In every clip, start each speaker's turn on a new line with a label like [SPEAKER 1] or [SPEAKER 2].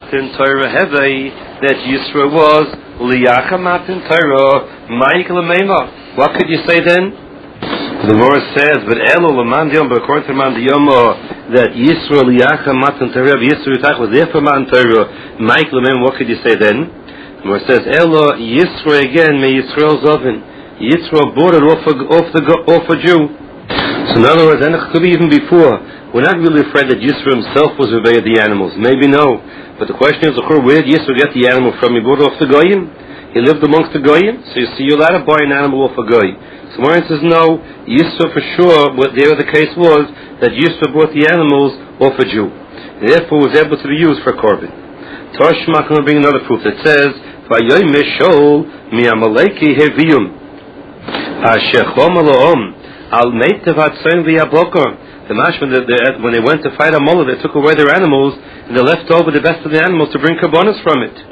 [SPEAKER 1] Matan Torah Hevei, that Yisro was Liyacha Matan Torah Michael Meima. What could you say then? The Gemara says, but Elo Laman Diyom, but according to Man Diyom, that Yisro Liyacha Matan Torah, Yisro Yitach was there for Matan Torah Michael Meima. What could you say then? The Gemara says, Elo Yisro again, may Yisrael's oven. Yisro bought it off a Jew. So in other words, and it could be even before. We're not really afraid that Yisro himself was away of the animals. Maybe no. But the question is, where did Yisro get the animal from? He bought it off the Goyim. He lived amongst the Goyim. So you see, you're allowed to buy an animal off a Goy. So Moran says, no, Yisro for sure, what there the case was, that Yisro bought the animals off a Jew. And therefore was able to be used for korban. Toshma can bring another proof that says, Vayoy Meshol mi'amaleki heviyum. Ashechom alo'om al meitavat soin v'yabokor. The mashman, when they went to fight Amalek, they took away their animals and they left over the best of the animals to bring karbonos from it.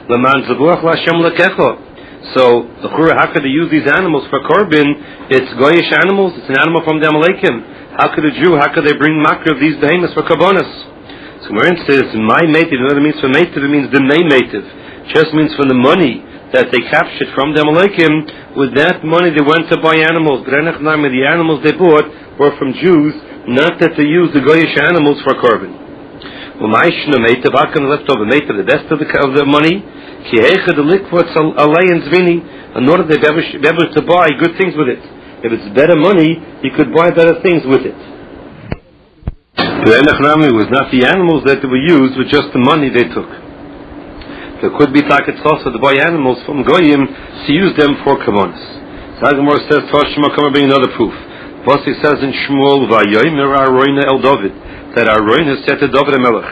[SPEAKER 1] So, how could they use these animals for korban? It's goyish animals. It's an animal from the Amalekim. How could a Jew? How could they bring makar of these behemoths for karbonos? So, Marin says, "My meitiv." You know what it means for meitiv? It means the name meitiv. Just means from the money that they captured from the Amalekim. With that money, they went to buy animals. But the animals they bought were from Jews. Not that they use the goyish animals for korban. Well, my shna meitav, how can leftover meitav, the best of the money? Ki heicha the liquid's alay and zvini, in order to be able to buy good things with it. If it's better money, you could buy better things with it. The Enechnami was not the animals that were used, but just the money they took. There could be taket also to buy animals from goyim to use them for kavanas. Zagamor says, Toshma, come and bring another proof. Pasuk says in Shmuel, "Vayomer Aroina el David," that Aroina said to David HaMelech,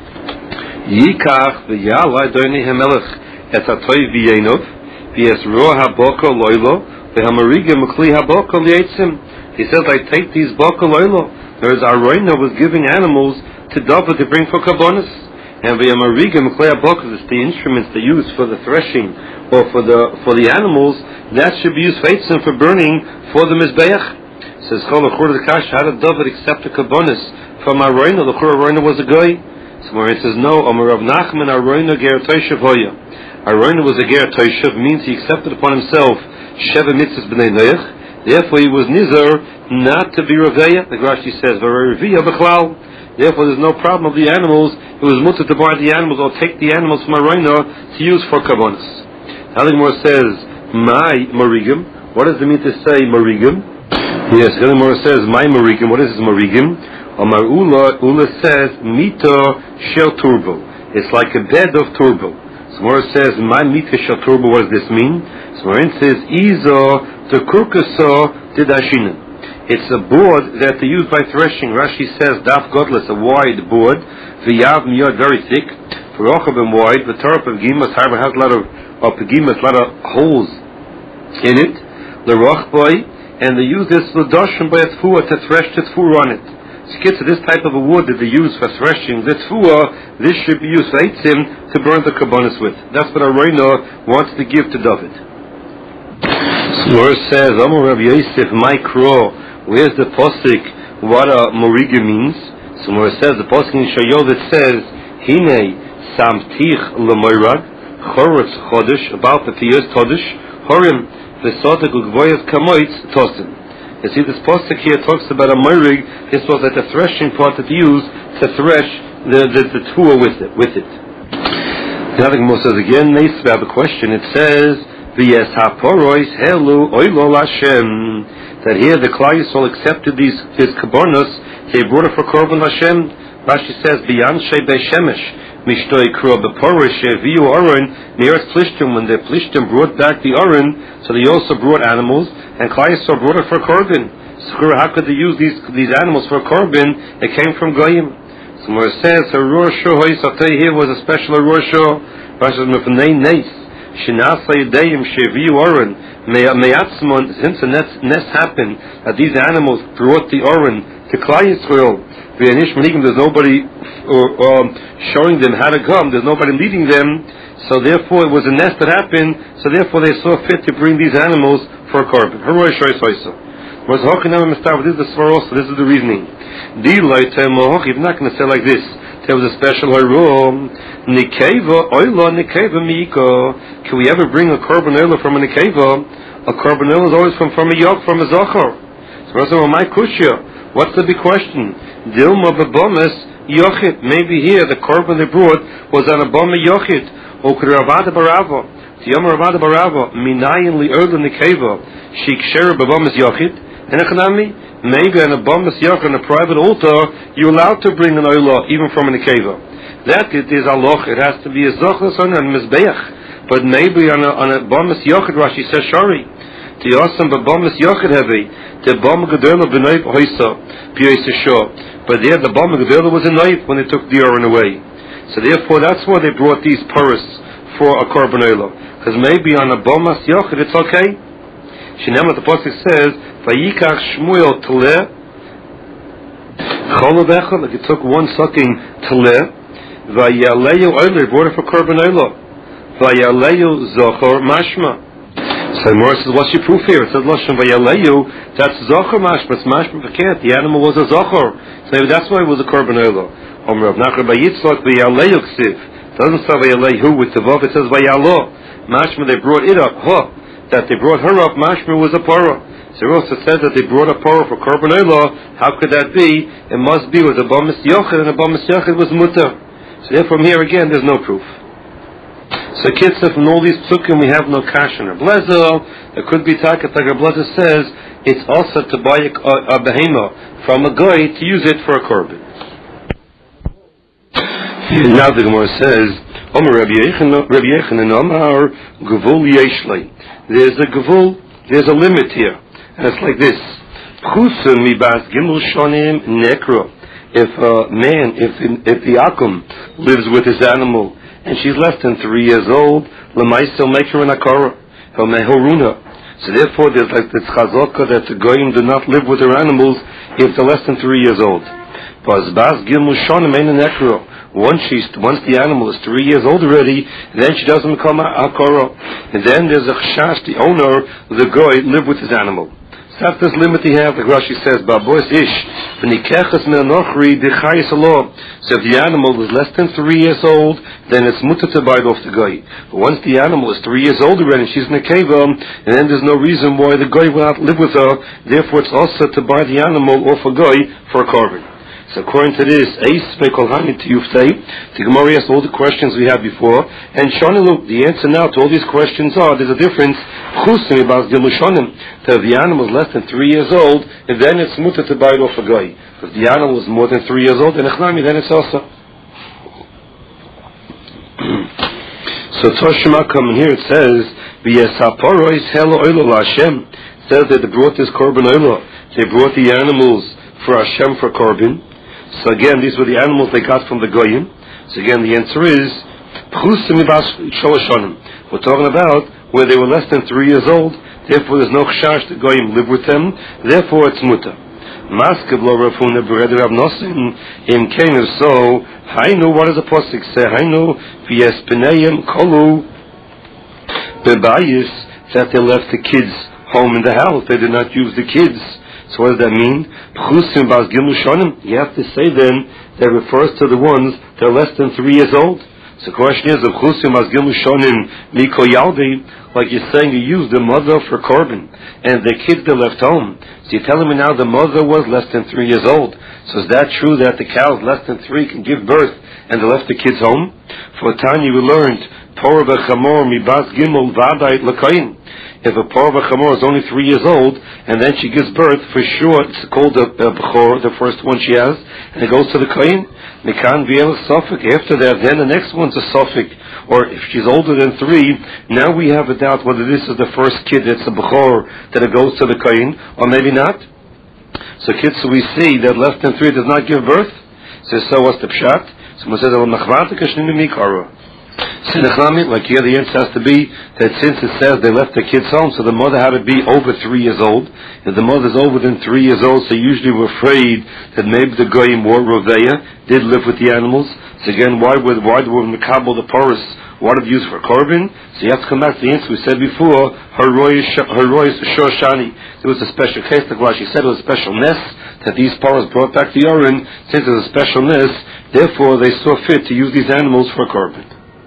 [SPEAKER 1] "Yikach v'yala doini HaMelech et hatoy v'yenov v'yesro haboko loylo v'hamariga mekli haboko liyitzim." He says, "I take these boko loylo." Whereas Aroina was giving animals to David to bring for karbonos, and v'hamariga mekli haboko is the instruments they use for the threshing or for the animals. That should be used for burning for the mizbeach. Says Chol Achur the Kash, how did David accept the karbonos from Aroina? The Achur Aroina was a guy. So Marin says no. Amar Rav Nachman Aroina ger toishav hoya. Aroina was a ger toishav, means he accepted upon himself sheva mitzvahs b'nei noach. Therefore he was nizar not to be reveya. The Rashi says v'reveya b'chlal. Therefore there's no problem of the animals. It was mutter to buy the animals or take the animals from Aroina to use for karbonos. Haligmor says my marigim. What does it mean to say marigim? Yes, Gemara says, "My marigim." What is this marigim? Amar Ula says, "Mito shel turbo." It's like a bed of turbo. So Gemara says, "My mito shel turbo." What does this mean? So Gemara says, "Izo the kurkaso didashina." It's a board that they use by threshing. Rashi says, "Daf godless," a wide board. V'yav miyod, very thick. V'rochav and wide. V'torah pegimas harbor has a lot of holes in it. The rochboy. And they use this l'doshim by a tfuah to thresh the tfuah on it. So this type of a wood that they use for threshing the tfuah, this should be used for eitzim to burn the karbonos with. That's what Aroina wants to give to David. So it says, Amar Rav Yosef, my crow, where's the posik, what a moriga means? So it says, the posik in Shayol that says, Hine samtich l'moirag, chorotz chodesh, about the fiyos chodesh, horim, you see, this posuk here talks about a morig. This was like the threshing part that they used to thresh the tfuah with it. The other Gemara says again, nice about the question. It says, "V'yes haporois helu oilo Hashem." That here the Klal Yisrael accepted these karbonos. They brought it for korban Hashem. Rashi says, "B'yanshe be'shemesh." Mishtoi kro beporish viu oren nearest plishtim, when the plishtim brought back the oren, so they also brought animals, and Klal Yisrael brought it for korban. So how could they use these animals for korban? It came from goyim. So where it says Rosho Hoysatei, here was a special Rosho. Rashi says mefnei neis shenasa yedayim sheviu oren meyatzmon. Since the nest happened that these animals brought the oren to Klal Yisrael. There's nobody showing them how to come. There's nobody leading them. So therefore, it was a nest that happened. So therefore, they saw fit to bring these animals for korban. This is the svara also. This is the reasoning. You're not going to say like this. To there was a special rule. Nikeva oila nikeva miiko. Can we ever bring a korban oila from a nikeva? A korban oila is always from a yok, from a zachor. So my kushya. What's the big question? Dilma b'bomis yochid. Maybe here the korban they brought was on a bama yochid. Or could Ravada barava? Tiyam Ravada barava. Minayin li oila nikeva. Sheik shera b'bomis yochid. And maybe on a bombas yoch on a private altar, you're allowed to bring an oila even from an ikeva. That it is aloch. It has to be a zochus on a mizbeach. But maybe on a bombas yochid, Rashi says shari. The awesome bombas yochid heavy. The bomb gedola b'noif hoisa b'yosesho. But there the bomb gedola was a knife when they took the oren away. So therefore that's why they brought these puris for a korban oila. Because maybe on a bombas yochid it's okay. Shinema the pasuk says, "Vayikach Shmuel teleh cholavecha." Like it took one sucking teleh. Vayaleyu oiler brought it for korban oila. Vayaleyu zochor mashma. So Morris says, "What's your proof here?" It says, "Lashon vayaleyu." That's zochor mashma. It's mashma v'ket. The animal was a zochor, so maybe that's why it was a korban oila. Omer Rav Nachman bar Yitzchak vayaleyu ksiv. Doesn't say vayaleyu with the vav. It says vayalo. Mashma. They brought it up. That they brought her up, mashma was a parah. So it also says that they brought a parah for korban oila. How could that be? It must be with a bomis yochid, and a bomis yochid was mutter. So therefore, from here again, there's no proof. So kitzah, from all these psukim, we have no kash in our blazer. There could be takat, like our blazer says, it's also to buy a behema from a guy to use it for a korban. Now the Gemara says, Omer Rabbi Yechanan Omar Gevul Yeshlei. There's a gevul, there's a limit here, and it's like this: Chusim mibas gimel shonim nekro. If a man, if the akum lives with his animal and she's less than 3 years old, lemaisel make her an akara, mehoruna. So therefore, there's like this chazaka that the goyim do not live with their animals if they're less than 3 years old. Once the animal is 3 years old already, then she doesn't become a akara. And then there's a chashash, the owner, the goy, live with his animal. So that's this limit he has, like Rashi says, Babois ish, v'nikechas me'anochri d'chayis alo. So if the animal is less than 3 years old, then it's mutter to buy it off the goy. But once the animal is 3 years old already, and she's in a keva, and then there's no reason why the goy will not live with her, therefore it's also to buy the animal off a goy for a korban. So according to this, Eis Mekol Hani to Yuftei, the Gemara asked all the questions we had before, and Shonilu, the answer now to all these questions are, there's a difference, Chusim Ibaz Gilushonim, that if the animal is less than 3 years old, and then it's mutter to buy it off a guy. If the animal is more than 3 years old, then it's also. So Toshima coming here, it says, V'yesaporois helo oilo l'Hashem, it says that they brought this korban oilo, they brought the animals for Hashem for korban. So again, these were the animals they got from the goyim. So again, the answer is we're talking about where they were less than 3 years old. Therefore, there's no chashash the goyim live with them. Therefore, it's muta. Maskeb lo rafuna bereder Rav Nosson im kenu. So, hainu, what does the pasuk say? Hainu v'yes penayim kolu bebayis, that they left the kids home in the house. They did not use the kids. So what does that mean? You have to say then that refers to the ones that are less than 3 years old. So the question is, like you're saying, you used the mother for korban, and the kids they left home. So you're telling me now the mother was less than 3 years old. So is that true that the cows less than 3 can give birth, and they left the kids home? For Tanya we learned, Torah v'chamor mibas gimel v'adai l'kayin. If a parah v'chamor is only 3 years old, and then she gives birth, for sure it's called a b'chor, the first one she has, and it goes to the kohen. Mekan v'el suffik. After that, then the next one's a suffik. Or if she's older than 3, now we have a doubt whether this is the first kid that's a b'chor, that it goes to the kohen, or maybe not. So kids, so we see that less than 3 does not give birth. So what's the pshat? So we said, like here the answer has to be that since it says they left the kids home, so the mother had to be over 3 years old. If the mother's over than 3 years old, so usually we're afraid that maybe the goyim or Roveya did live with the animals. So again, why do we makabel the porous? Why did we use for korban? So you have to come back to the answer we said before. Her roy shoshani. There was a special case, like what she said, it was a special nest that these porous brought back to Yorin. Since it was a special nest, Therefore, they saw fit to use these animals for a korban.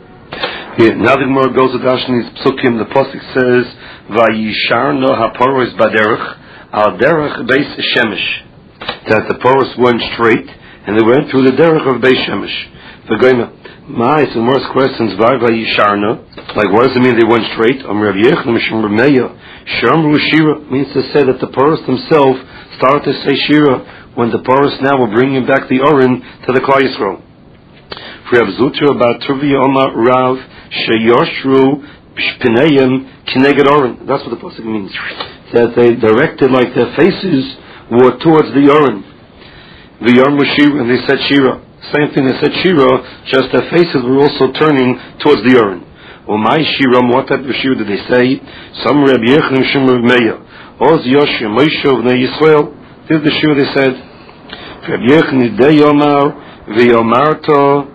[SPEAKER 1] Now the Gemara goes to Dashni's Psukim. The pasuk says, "Vayisharno haporos baderech al derech beis shemesh," that the poros went straight and they went through the derech of beis shemesh. V'goyma, some more questions. Vayisharno, like what does it mean they went straight? Rav Yechon Mishum Rameya Shamru Shira means to say that the poros themselves started to say Shira when the poros now were bringing back the Orin to the Klal Yisrael. Rav Zutra about Tuvia Omar Rav Sheyoshru Pneyim Kineged Orin. That's what the pasuk means. That they directed like their faces were towards the Orin. V'yarmu Shira, and they said Shira. Same thing they said Shira, just their faces were also turning towards the Orin. Well, my Shira, what type of Shira did they say? Some Rabbi Yechon Shim Rav Meir. Oz Yoshua Moshe V'nei Yisrael. This is the Shira they said. Rabbi Yechon Idei Yomar V'yomarto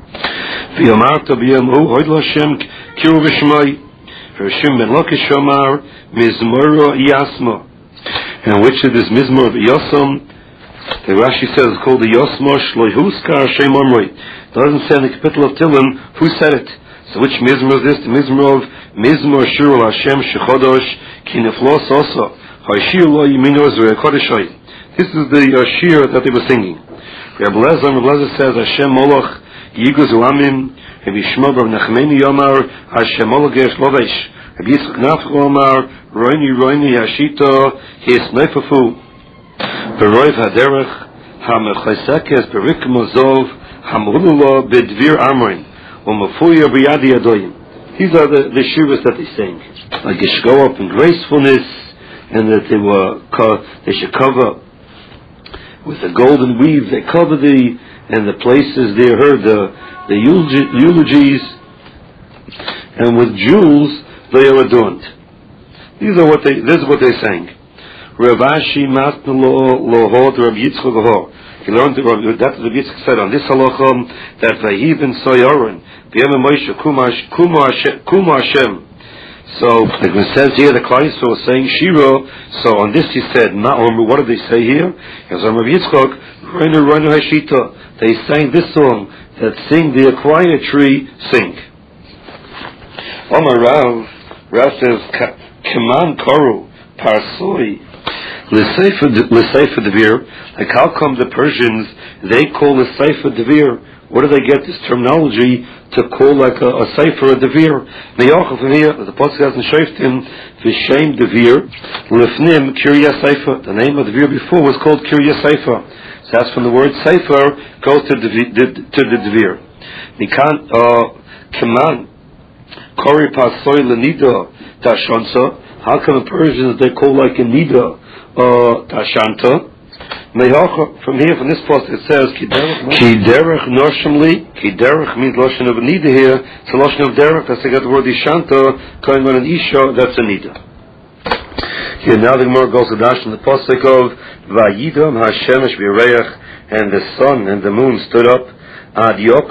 [SPEAKER 1] b'yamhu hoyd l'Hashem kiru v'shmai v'Hashem ben Lakish Omar mizmoro yasmo. And which is this mizmor of Yosam? The Rashi says it's called the Yosmo Shloihuskar Shem Omroi. It doesn't say in the capital of Tilim who said it. So which mizmor is this? The mizmor of Mizmor Shir Hashem Shechodosh Ki Neflos Oso Ha'Shir Lo Yimino Zrei Kodeshoi. This is the shir that they were singing. Rabbi Lezer says Hashem Moloch Yiguz Ulamim Rabbi Shmuel Bar Nachmeni Yomar Hashem Moloch Yesh Lovesh Rabbi Yitzchak Nafcho Omar Roini Hashito His Neifafu Beroiv Haderech HaMechaisekes Berik Mozov HaMhululo Bedvir Amrin Umafuya B'Yadi Adoyim. These are the shiras that they sing, like they should go up in gracefulness, and that they should cover with the golden weave. They cover and the places they heard the eulogies, and with jewels they are adorned. This is what they sang. Rav Ashi Matnu Lohod Rav Yitzchak Lohod. He learned that Rav Yitzchak said on this halacha that Vahi ben Soyorin B'yem Moshe Kumu Hashem. So, like it says here, the Klal Yisrael was saying Shira. So on this he said, what did they say here? Because on Rav Yitzchak, Roinu Hashita, they sang this song that sing the acquired tree sing. Omar Rav says, Kaman Koru Parsoi L'Sefer Devir. Like how come the Persians they call the Sefer Devir? Where do they get this terminology to call like a Sefer a Devir? From here, the Pasuk has in Shoftim V'Shem Devir L'Fnim Kirya Sefer. The name of the Devir before was called Kirya Sefer. So that's from the word Sefer goes to the Devir. Nikan Kaman Kori Pasoy L'Nida Tashansa. How come the Persians they call like a Nida Tashanta? From here, from this post, it says Ki derech noshamli. Ki derech means lashon of nida here. It's a lashon of derech. That's to get the word ishanta going on an isha. That's a nida. Here now the Gemara goes to dash in the pasuk of Vayidam Hashemesh B'Reich, and the sun and the moon stood up ad yok